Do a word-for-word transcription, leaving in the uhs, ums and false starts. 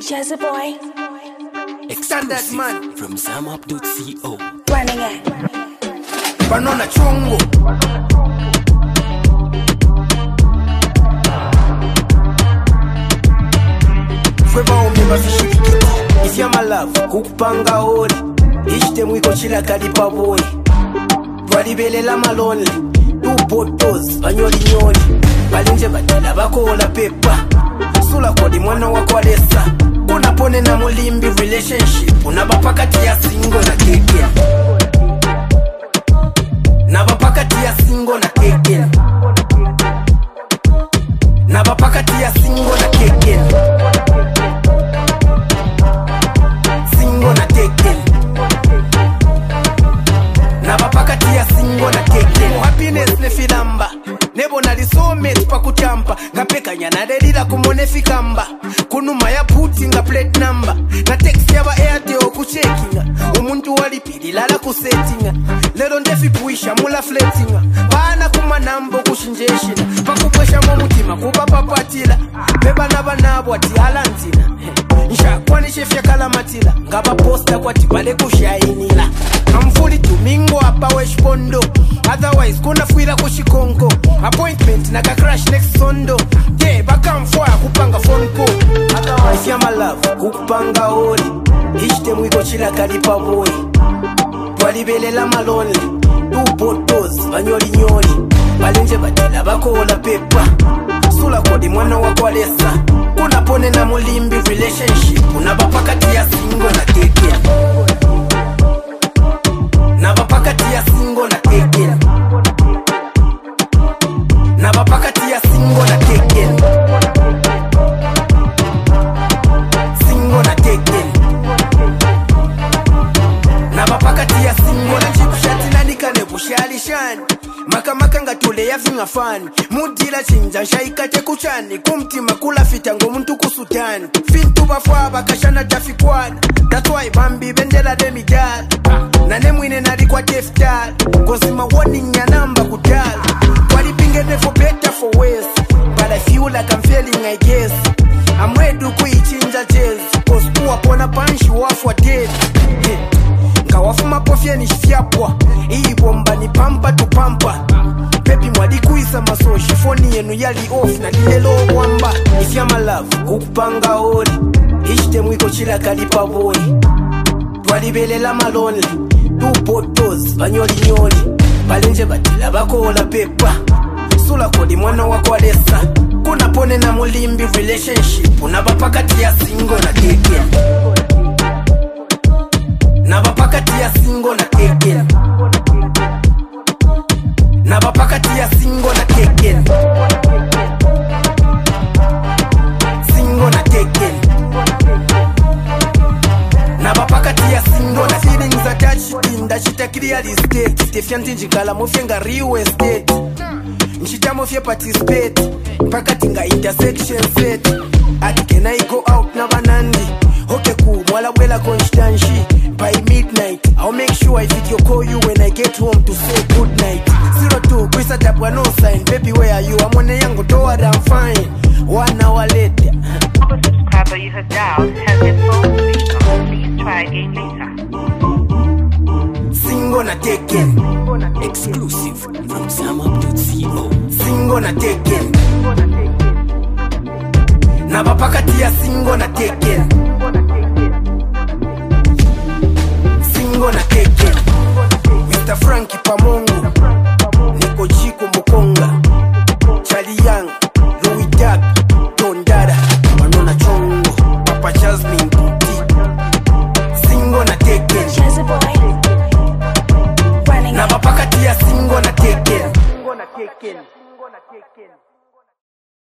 Jazzy boy. Standard man from zamup dot co. Running it. Banana chungu. Forever umeba fishikiki. If you're my love, kukupanga ori. Ishte mwiko chila kalipa boy. Dwalibele la malonely. Two bottles, banyoli nyoli. Balinje batila bakola pepa. Sula kodi mwana wakwalesa. Unapone na mulimbi relationship. Unabapakati ya singo na keke. Nabapakati ya singo na keke. Nabapakati ya singo na keke. Singo na keke. Nabapakati ya singo na keke. Happiness ne filamba. Nebo na lisomate pa kuchampa. Kapeka nyana delila kumone fikamba. Kunuma ya puti nga plate number. Na text yaba airtel kuchekinga. Umuntu walipili lala kusetinga. Lero ndefi puisha mula fletinga. Bana kuma nambo kushinjeshina. Pakupwesha momutima kuba papatila. Beba naba nabo ati halantina. Nsha kwani chef ya kalamatila. Ngaba posta kwa tibale kushainila. Amfuli tumingo hapa weshpondo. Otherwise kuna fuira kushikonko. Appointment na ka crash next sondo. De baka mfwa kupanga phone call. Otherwise ya my love kukupanga ori. Ishte mwiko chila kalipa boy. Dwalibele la malonely. Two bottles banyoli nyoli. Balenje batila bakola pepa. Sula kodi mwana wakwalesa. Unapone na mulimbi relationship. Unabapakati ya singo na keke. Nabapakati ya singo na keke. Nabapakati ya singo na keke. Singo na keke. Nabapakati ya singo na chikushati na nikane bushali shani. Maka maka nga tule ya finga fani. Mudila chinja shaikate kuchani. Kumtima kula fitango muntu kusutani. Fintu bafwa kashana tafikwana. That's why Bambi bendela demigal. Na nemwine nari kwa teftal. Cause my warning ya namba kudal. Wali pingene for better for worse. But I feel like I'm failing I guess. I'm ready to kuichinja chase. Cause kuwa pona panshi wafwa dead. Kawafu mapofia ni shifiapwa. Hii bomba ni pampa tu pampa. Baby mwadi kuisa maso. Shifoni yenu yali off na lilelo wamba. If you're my love kukupanga ori. Ishte mwiko chila kalipa boy. Dwalibele la malonely. Two bottles banyoli nyoli. Balenje batila bakola pepa. Sula kodi mwana wakwalesa. Kuna pone na mulimbi relationship. Unabapakati ya singo na keke. Nabapakati ya singo na keke. Nabapakati ya singo na keke. Singo na keke. Nabapakati ya singo na feelings attached in that shit a clear estate. Stefianti njikala mofenga real estate. Nchita mofye participate. Pakati nga intersection set. Ati can I go out na banandi. Okay cool, mwala wela constanshi. By midnight, I'll make sure I video call you when I get home to say good night. Zero two, Krista Tapwa no sign. Baby where are you? I'm on a young toward I'm fine. One hour later. The subscriber you have dialed has been phone switched on. Please try again later. Singo na taken. Exclusive from zamup dot co. Singo na taken. Nabapakati ya singo na taken. Singo na taken.